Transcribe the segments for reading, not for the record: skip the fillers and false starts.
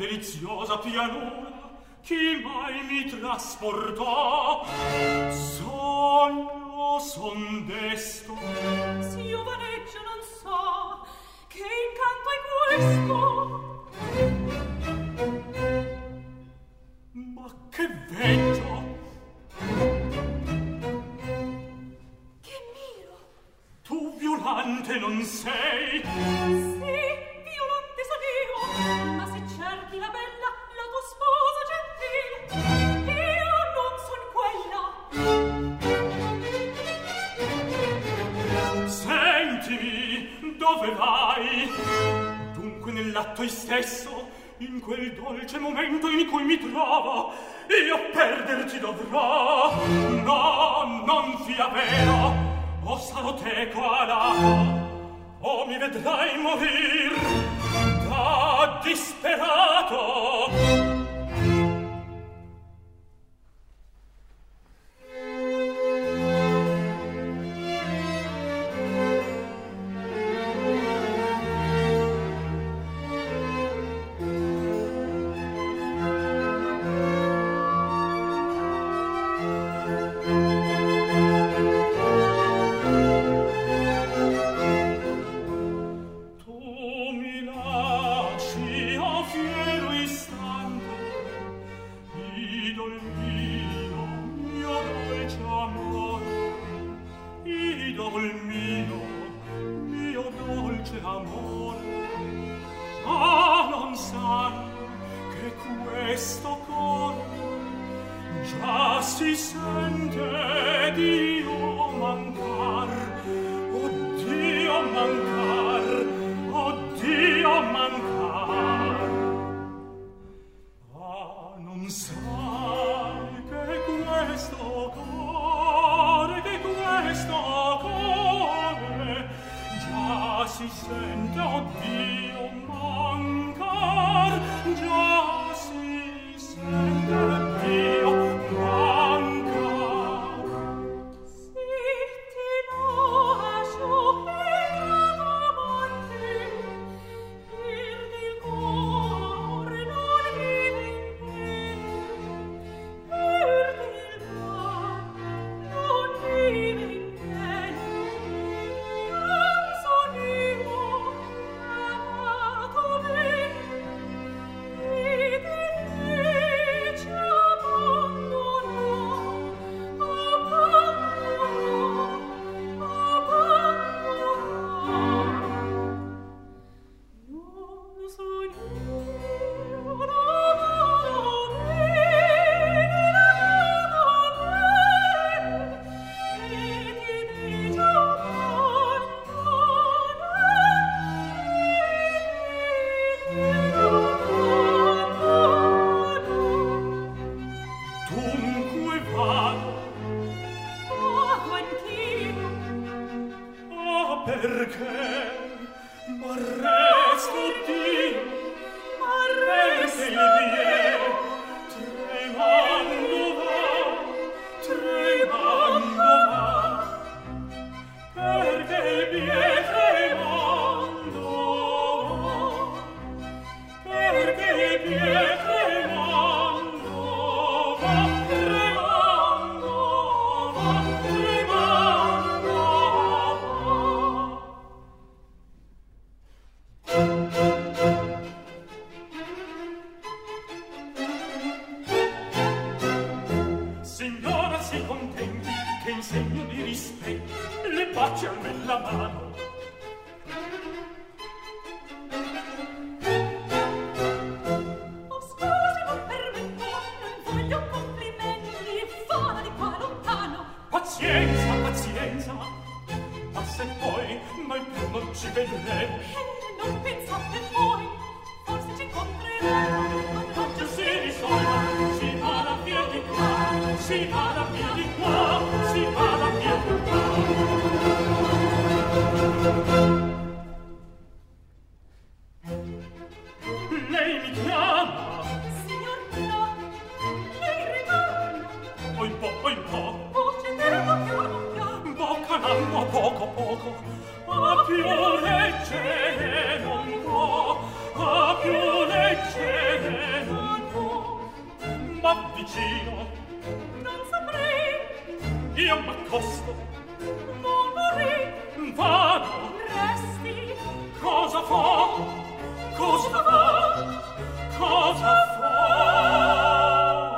deliziosa pianura, chi mai mi trasportò? Sogno, son desto. S'io vaneggio non so che incanto è questo. Ma che veggio? Che miro? Tu violante non sei? Sì, violante son io, ma se cerchi la bella, la tua sposa gentile, io non son quella. Sentimi, dove vai? Dunque nell'atto istesso, in quel dolce momento in cui mi trovo, io perderti dovrò. No, non fia vero, o sarò teco alato, o mi vedrai morir da disperato. Poco, a più leggere non può. a più leggere non può, ma vicino non saprei, io m'accosto, non vorrei, vado, resti, cosa fa? Cosa fa? Cosa fa?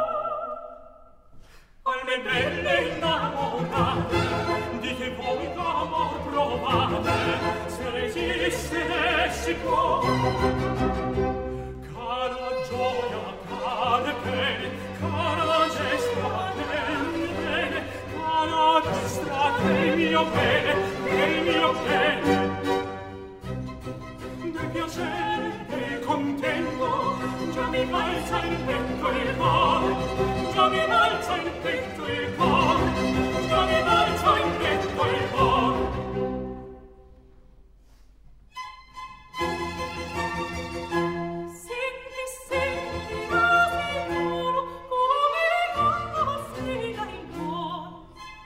Alle belle innamorate, di che voi d'amor provate, se resistere si può. Cara gioia, care pene, cara destra del bene, cara destra del mio bene, del mio bene. Del piacere, del contento, già mi balza il petto e il cuore, già mi balza il petto e il cuore, già mi balza il petto e il cuore. senti, senti, ma sicuro, come quando strida il cuore.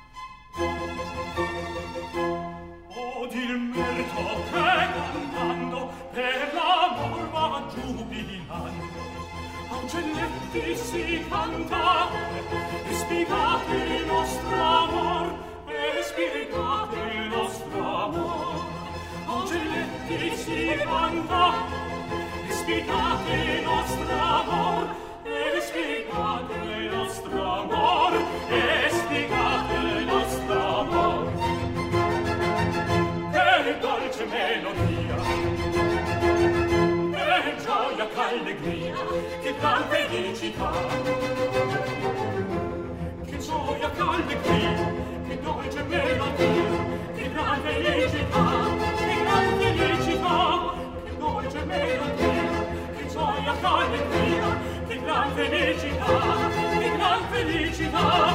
Od il merito che cantando per l'amor va giubilando, augelletti si cantate e spiegate il nostro amor, e spiegate il nostro amor. Augelletti si cantate e spiegate il nostro amor, e spiegate il nostro amor, e spiegate il nostro amor. Che dolce melodia, che gioia, che allegria, che gran felicità. Che gioia, che allegria, che dolce melodia, che gran felicità, che gran felicità. Che dolce melodia, che gioia, che allegria, che gran felicità, che gran felicità.